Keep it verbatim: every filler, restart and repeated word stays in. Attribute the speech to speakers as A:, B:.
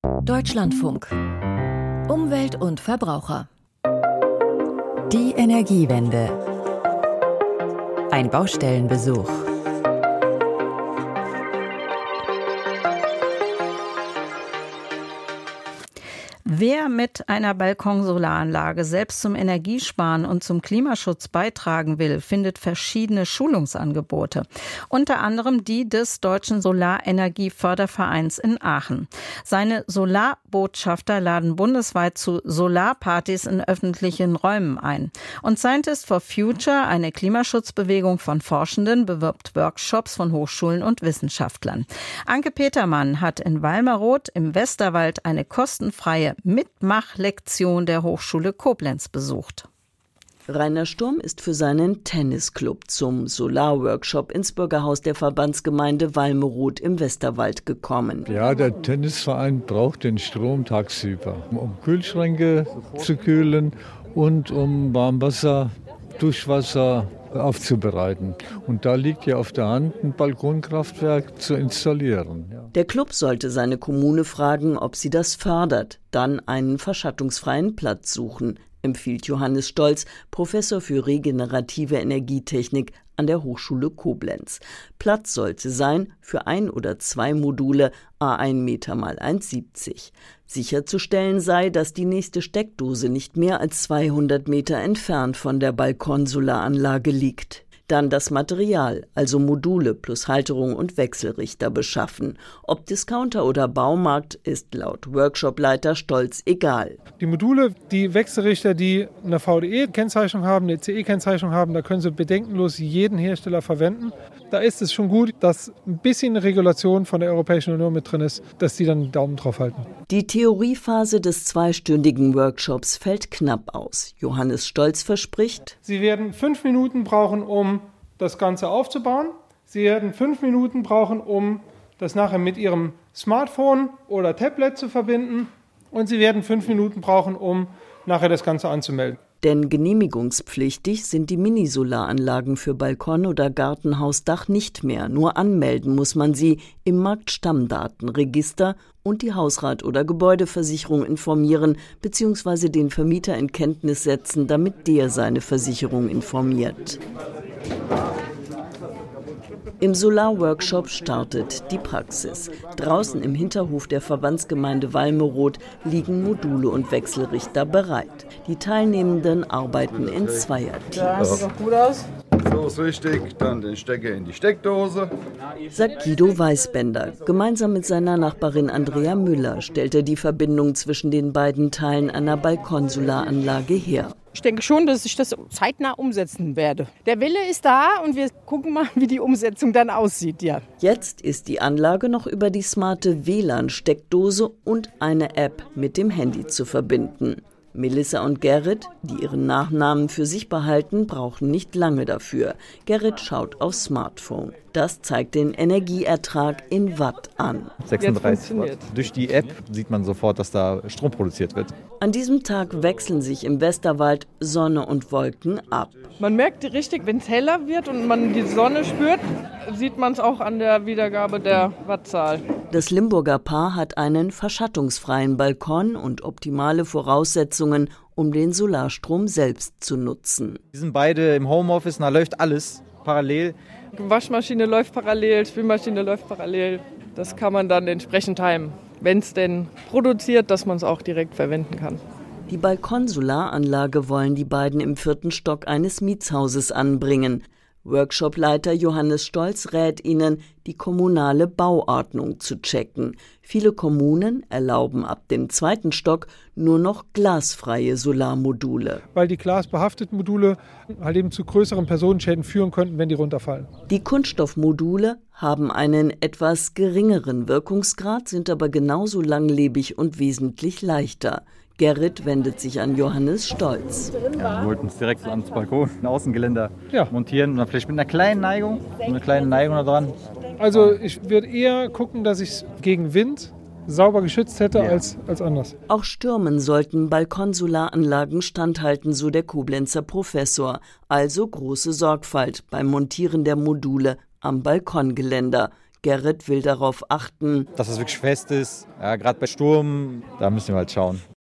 A: Deutschlandfunk. Umwelt und Verbraucher.
B: Die Energiewende. Ein Baustellenbesuch.
C: Wer mit einer Balkonsolaranlage selbst zum Energiesparen und zum Klimaschutz beitragen will, findet verschiedene Schulungsangebote. Unter anderem die des Deutschen Solarenergiefördervereins in Aachen. Seine Solarbotschafter laden bundesweit zu Solarpartys in öffentlichen Räumen ein. Und Scientists for Future, eine Klimaschutzbewegung von Forschenden, bewirbt Workshops von Hochschulen und Wissenschaftlern. Anke Petermann hat in Walmeroth im Westerwald eine kostenfreie Mitmachlektion der Hochschule Koblenz besucht.
D: Rainer Sturm ist für seinen Tennisclub zum Solarworkshop ins Bürgerhaus der Verbandsgemeinde Walmeroth im Westerwald gekommen.
E: Ja, der Tennisverein braucht den Strom tagsüber, um Kühlschränke zu kühlen und um Warmwasser, Duschwasser aufzubereiten. Und da liegt ja auf der Hand, ein Balkonkraftwerk zu installieren. Ja.
D: Der Club sollte seine Kommune fragen, ob sie das fördert, dann einen verschattungsfreien Platz suchen, empfiehlt Johannes Stolz, Professor für regenerative Energietechnik an der Hochschule Koblenz. Platz sollte sein für ein oder zwei Module, a ein Meter mal eins Komma siebzig. Sicherzustellen sei, dass die nächste Steckdose nicht mehr als zweihundert Meter entfernt von der Balkonsolaranlage liegt. Dann das Material, also Module plus Halterung und Wechselrichter beschaffen. Ob Discounter oder Baumarkt, ist laut Workshopleiter Stolz egal.
F: Die Module, die Wechselrichter, die eine V D E-Kennzeichnung haben, eine C E-Kennzeichnung haben, da können Sie bedenkenlos jeden Hersteller verwenden. Da ist es schon gut, dass ein bisschen Regulation von der Europäischen Union mit drin ist, dass die dann einen Daumen drauf halten.
D: Die Theoriephase des zweistündigen Workshops fällt knapp aus. Johannes Stolz verspricht:
F: Sie werden fünf Minuten brauchen, um das Ganze aufzubauen. Sie werden fünf Minuten brauchen, um das nachher mit Ihrem Smartphone oder Tablet zu verbinden. Und Sie werden fünf Minuten brauchen, um nachher das Ganze anzumelden.
D: Denn genehmigungspflichtig sind die Minisolaranlagen für Balkon oder Gartenhausdach nicht mehr. Nur anmelden muss man sie im Marktstammdatenregister und die Hausrat- oder Gebäudeversicherung informieren bzw. den Vermieter in Kenntnis setzen, damit der seine Versicherung informiert. Im Solarworkshop startet die Praxis. Draußen im Hinterhof der Verbandsgemeinde Walmeroth liegen Module und Wechselrichter bereit. Die Teilnehmenden arbeiten in Zweierteams.
G: Ja, sieht doch gut aus. So ist richtig, dann den Stecker in die Steckdose.
D: Sagt Guido Weißbender. Gemeinsam mit seiner Nachbarin Andrea Müller stellt er die Verbindung zwischen den beiden Teilen einer Balkonsolaranlage her.
H: Ich denke schon, dass ich das zeitnah umsetzen werde. Der Wille ist da und wir gucken mal, wie die Umsetzung dann aussieht. Ja.
D: Jetzt ist die Anlage noch über die smarte W L A N-Steckdose und eine App mit dem Handy zu verbinden. Melissa und Gerrit, die ihren Nachnamen für sich behalten, brauchen nicht lange dafür. Gerrit schaut aufs Smartphone. Das zeigt den Energieertrag in Watt an.
I: sechsunddreißig Watt. Durch die App sieht man sofort, dass da Strom produziert wird.
D: An diesem Tag wechseln sich im Westerwald Sonne und Wolken ab.
H: Man merkt richtig, wenn es heller wird und man die Sonne spürt, sieht man es auch an der Wiedergabe der Wattzahl.
D: Das Limburger Paar hat einen verschattungsfreien Balkon und optimale Voraussetzungen, um den Solarstrom selbst zu nutzen.
I: Wir sind beide im Homeoffice, da läuft alles parallel.
H: Waschmaschine läuft parallel, Spülmaschine läuft parallel. Das kann man dann entsprechend timen, wenn es denn produziert, dass man es auch direkt verwenden kann.
D: Die Balkonsolaranlage wollen die beiden im vierten Stock eines Mietshauses anbringen. Workshopleiter Johannes Stolz rät ihnen, die kommunale Bauordnung zu checken. Viele Kommunen erlauben ab dem zweiten Stock nur noch glasfreie Solarmodule.
F: Weil die glasbehafteten Module halt eben zu größeren Personenschäden führen könnten, wenn die runterfallen.
D: Die Kunststoffmodule haben einen etwas geringeren Wirkungsgrad, sind aber genauso langlebig und wesentlich leichter. Gerrit wendet sich an Johannes Stolz.
I: Ja, wir wollten uns direkt so ans Balkon, ein Außengeländer
F: ja.
I: montieren und dann vielleicht mit einer kleinen Neigung, eine kleine Neigung da dran.
F: Also ich würde eher gucken, dass ich es gegen Wind sauber geschützt hätte
I: ja.
F: als, als anders.
D: Auch Stürmen sollten Balkonsolaranlagen standhalten, so der Koblenzer Professor. Also große Sorgfalt beim Montieren der Module am Balkongeländer. Gerrit will darauf achten,
I: dass es wirklich fest ist. Ja, gerade bei Sturm, da müssen wir halt schauen.